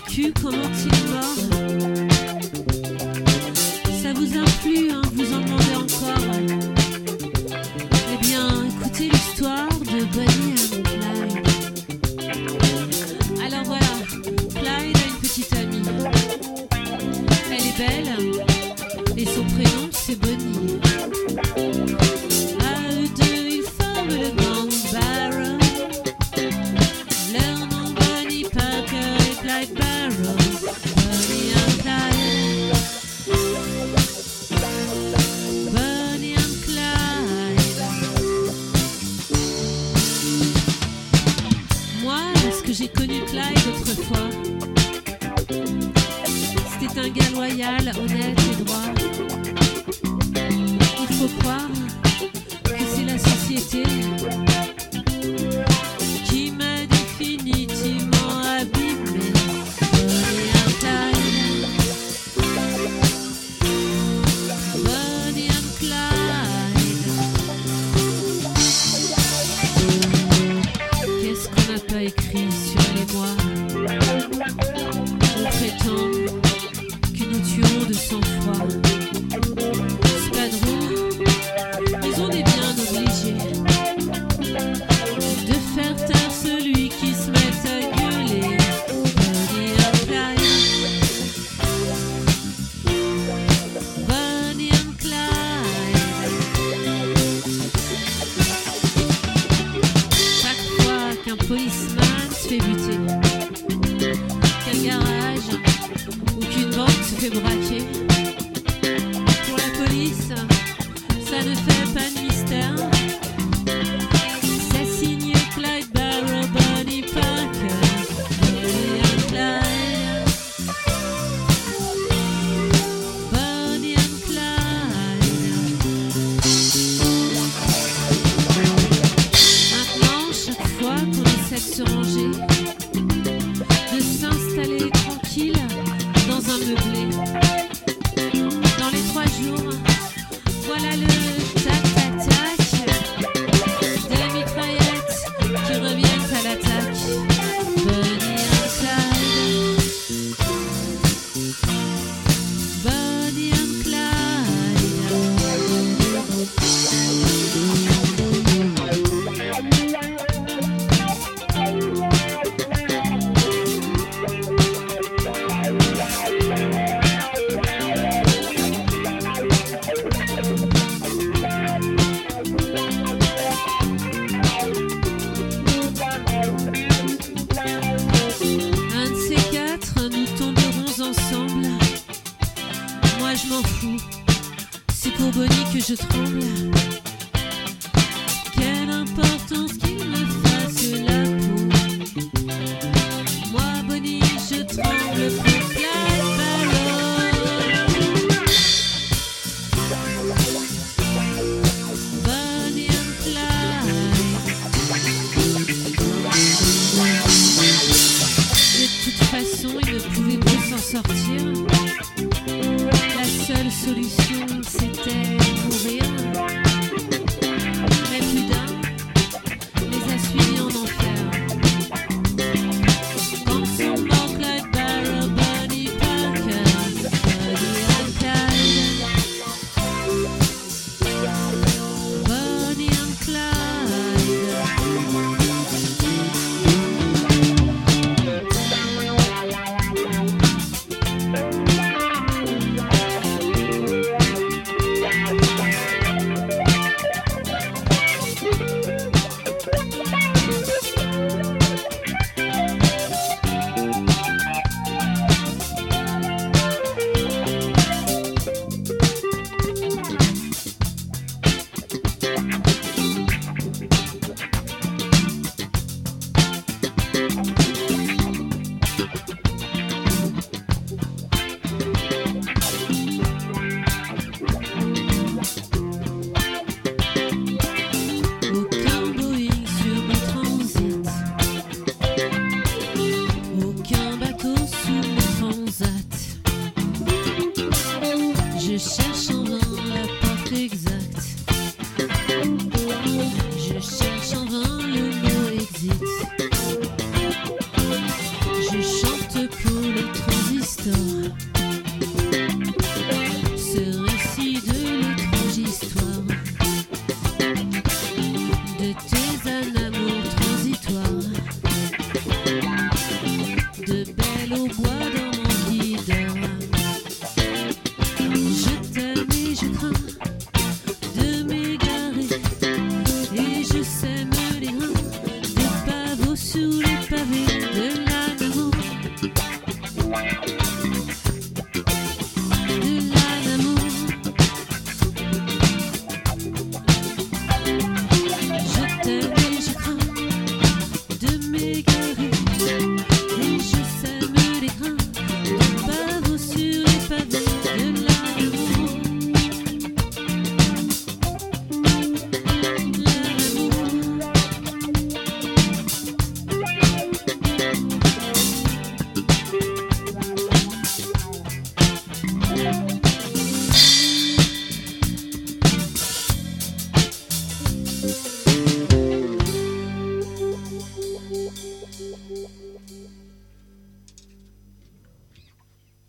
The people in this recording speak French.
vécu, comment il est mort. Ça vous influe, hein, vous en demandez encore. Eh bien, écoutez l'histoire de Bonnie and Clyde. Alors voilà, Clyde a une petite amie. Elle est belle et son prénom c'est Bonnie. À eux deux, ils forment le gang Barrow. Leur nom Bonnie Parker et Clyde Barrow. Bonnie and Clyde. Bonnie and Clyde. Moi, lorsque j'ai connu Clyde autrefois, c'était un gars loyal, honnête et droit. Il faut croire que c'est la société qui m'a définitivement abîmé. Bonnie and Clyde. Bonnie and Clyde. Qu'est-ce qu'on n'a pas écrit sur les mois? On prétend que nous tuons de sang-froid. C'est pas drôle, mais on est bien obligé de faire taire celui qui se met à gueuler. Bonnie and Clyde. Bonnie and Clyde. Chaque fois qu'un policeman se fait buter, qu'un garage ou qu'une banque se fait braquer, pour la police, ça ne fait pas de mystère. C'est signé Clyde Barrow, Bonnie Parker, Bonnie and Clyde. Bonnie and Clyde. Maintenant, chaque fois qu'on essaie de se ranger, de s'installer tranquille dans un meublé, dans les 3 jours, voilà le tac-tac-tac des mitraillettes qui reviennent à l'attaque. Bonnie and Clyde. Bonnie and Clyde. Un de ces 4, nous tomberons ensemble. Moi je m'en fous, c'est pour Bonnie que je tremble.